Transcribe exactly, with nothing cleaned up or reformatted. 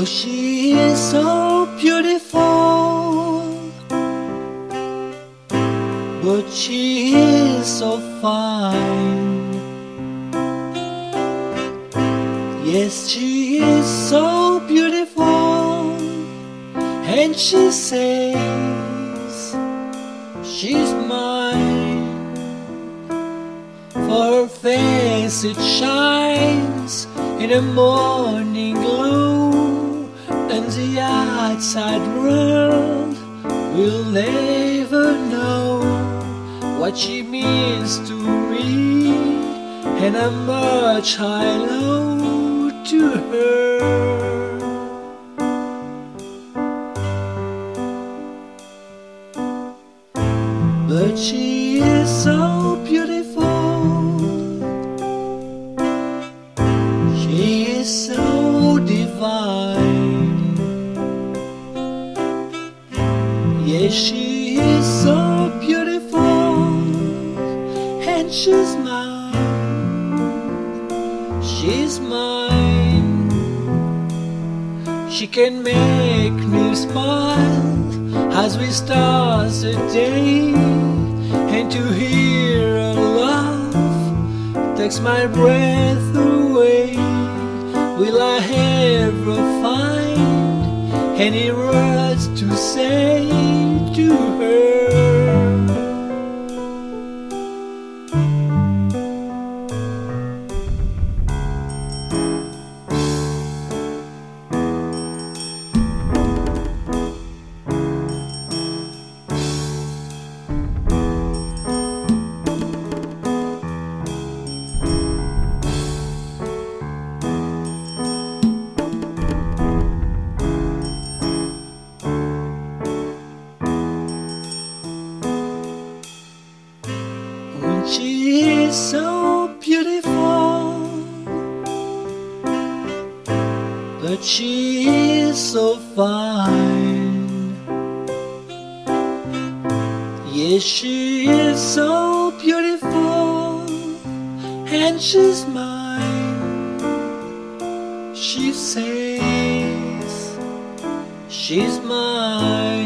she is so beautiful, but she is so fine. Yes, she is so beautiful, and she says she's mine. For her face it shines in the morning glow, and the outside world will never know what she means to me, and how much I owe to her. But she is so beautiful, she is so divine. Yes, she is so beautiful, and she's mine, she's mine. She can make me smile as we start the day, and to hear her laugh takes my breath away. Will I ever find any words to say to her? She is so beautiful, but she is so fine. Yes, she is so beautiful, and she's mine. She says she's mine.